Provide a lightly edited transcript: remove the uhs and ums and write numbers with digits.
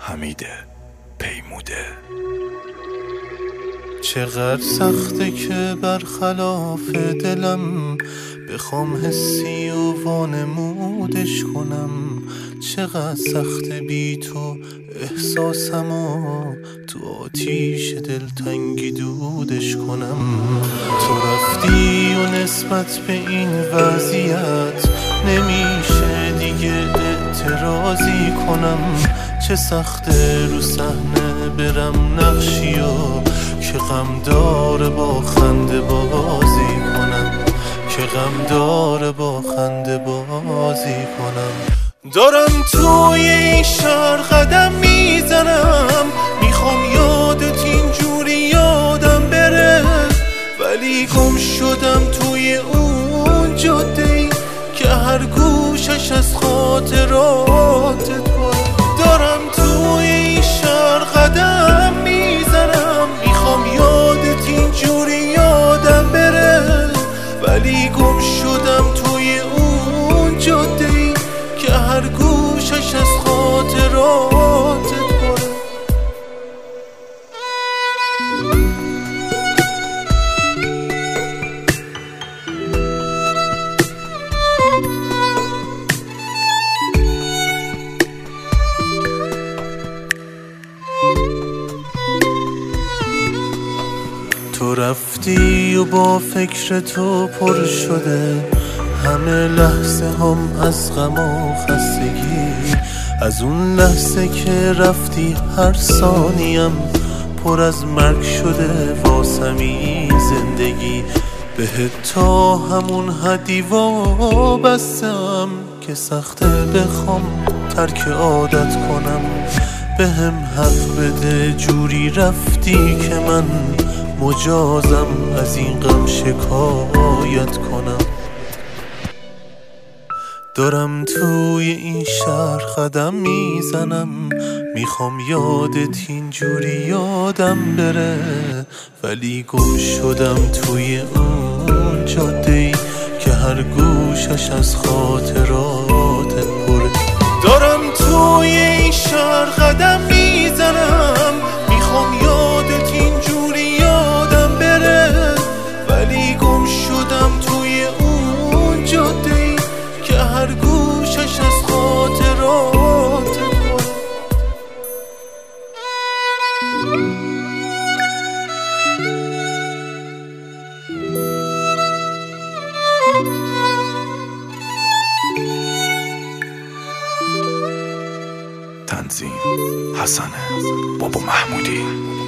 حمید پیموده. چقدر سخته که برخلاف دلم بخوام حسی و وانمودش کنم، چقدر سخته بی تو احساسم و تو آتیش دلتنگی دودش کنم. تو رفتی و نسبت به این وضعیت نمیشه دیگه اعتراضی کنم. چه سخته رو صحنه برم نقشی و که غم داره با خنده بازی کنم، که غم داره با خنده بازی کنم. دارم توی این شهر قدم میزنم، میخوام یادت اینجوری یادم بره، ولی گم شدم توی اون جاده‌ای که هر گوشش از خاطراتت پره. دارم توی این شهر قدم میزنم، میخوام یادت اینجوری یادم بره، ولی گم شدم توی اون جاده‌ای که هر گوشش از خاطراتت پره. تو رفتی و با فکر تو پر شده همه لحظه هم از غم و خستگی. از اون لحظه که رفتی هر ثانیم پر از مرگ شده واسمی زندگی. بهت تا همون حدی وابستم که سخته بخوام ترک عادت کنم. بهم حق بده جوری رفتی که من مجازم از این غم شکایت کنم. دارم توی این شهر قدم میزنم، میخوام یادت اینجوری یادم بره، ولی گم شدم توی اون جاده‌ای که هر گوشش از خاطراتت پره. دارم توی این شهر قدم میزنم، میخوام یادت اینجوری یادم بره، ولی گم شدم توی اون جاده‌ای که هر گوشش از خاطراتت پره. تنظیم حسن بابا محمودی.